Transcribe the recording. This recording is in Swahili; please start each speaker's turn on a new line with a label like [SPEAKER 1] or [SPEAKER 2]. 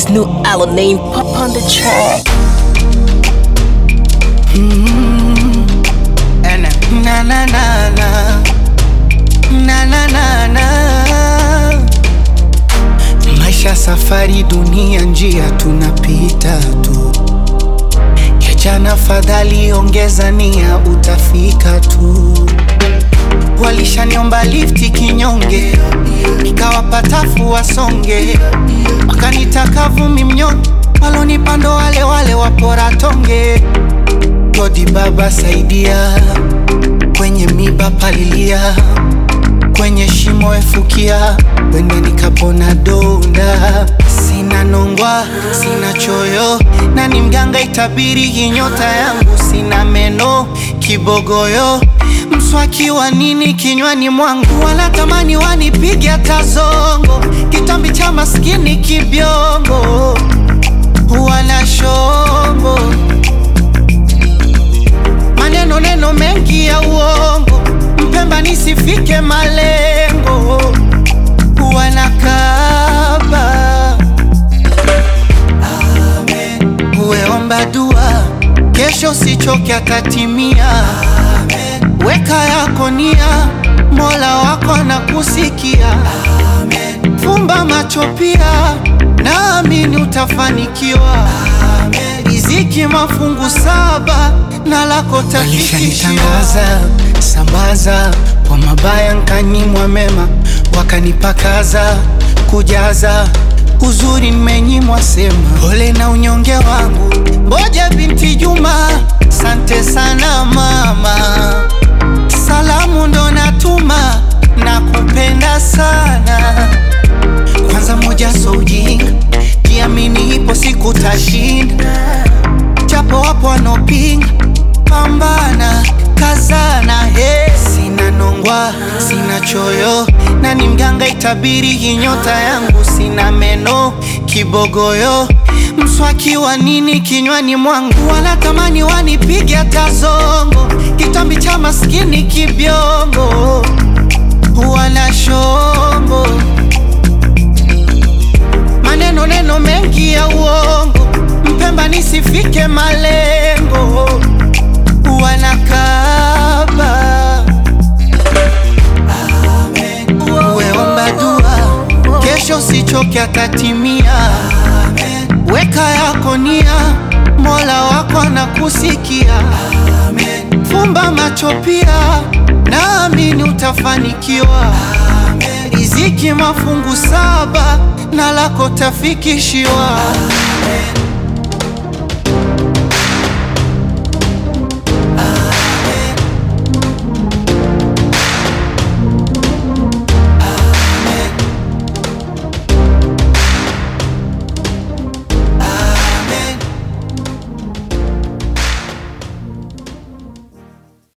[SPEAKER 1] new Alanine pop on the track.
[SPEAKER 2] And na na na na na na na na. Maisha safari, dunia njia tunapita tu. Kijana fadhali ongeza nia, utafika tu. Walishaniomba lifti kinyonge, nikawapatafu wasonge. Wakanitaka vumi mnyonge, walonipando wale wapora tonge. Godi baba saidia, kwenye miba palilia, kwenye shimo efukia, wende nikapona donda. Sina nongwa, sina choyo, na ni mganga itabiri hii nyota yangu. Sina meno, kibogoyo, mswaki wa nini kinywani mwangu. Wanatamani wanipige tazongo, kitambi cha maskini kibiongo. Wana shombo, maneno mengi ya uongo, mpemba nisifike malengo. Wanakaba, amen. Uweomba dua, kesho sichoke atatimia. Amen. Weka yako nia, Mola wako na kusikia. Amen. Fumba macho pia, naamini utafanikiwa. Amen. Riziki mafungu 7 na lako tafikishiwa. Sambaza kwa mabaya nkanyimwa mema, wakanipakaza kujaza uzuri nimenyimwa sema. Pole na unyonge wangu, Mboja binti Juma, sante sana mama. Salamu ndo natuma, nakupenda sana. Kwanza moja so ujinga, jiamini ipo siku tashinda. Japo wapo wanopinga, pambana kazana, hey. Sina nongwa, sina choyo, na ni mganga itabiri hii nyota yangu. Sina meno, kibogoyo, mswaki wa nini kinywani mwangu. Wanatamani wanipige tazongo, kitambi cha maskini kibiongo. Wana shombo, maneno mengi ya uongo, mpemba nisifike malengo. Wanakaba, amen. Uweomba dua, kesho sichoke atatimia. Amen. Weka yako nia, Mola wako na kusikia. Amen. Fumba macho pia, naamini utafanikiwa. Amen. Riziki mafungu 7 na lako tafikishiwa. Amen.